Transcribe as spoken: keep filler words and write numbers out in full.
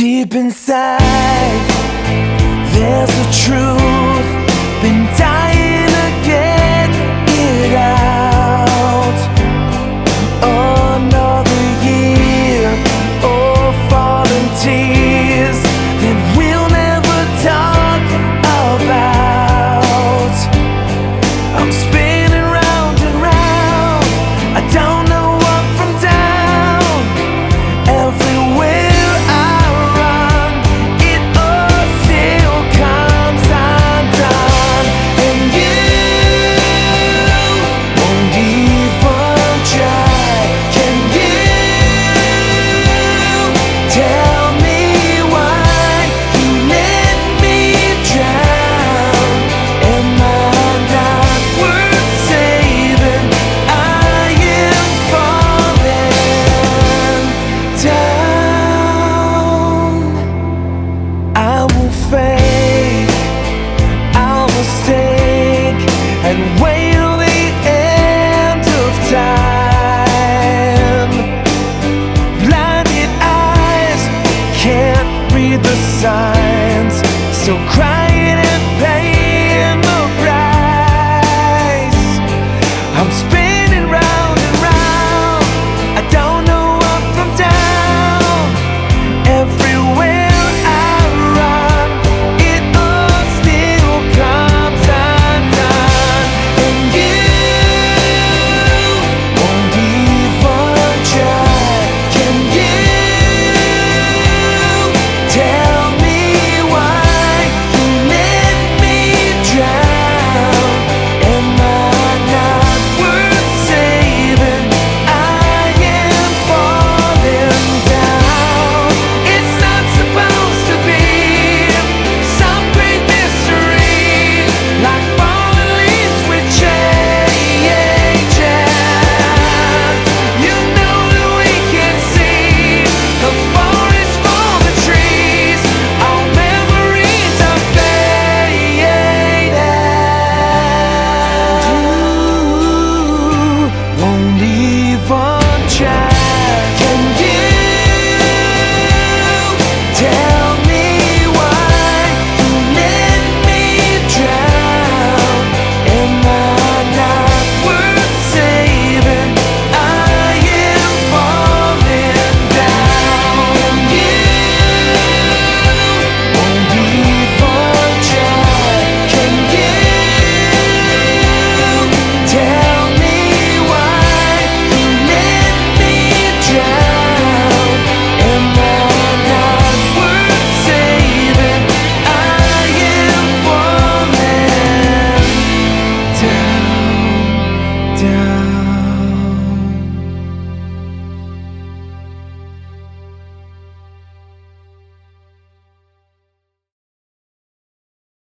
Deep inside, there's a truth. Been dying to get it out. Another year of falling tears that we'll never talk about. I'm spinning round and round. I don't know up from down. Everywhere and wait till the end of time. Blinded eyes can't read the signs, still cry.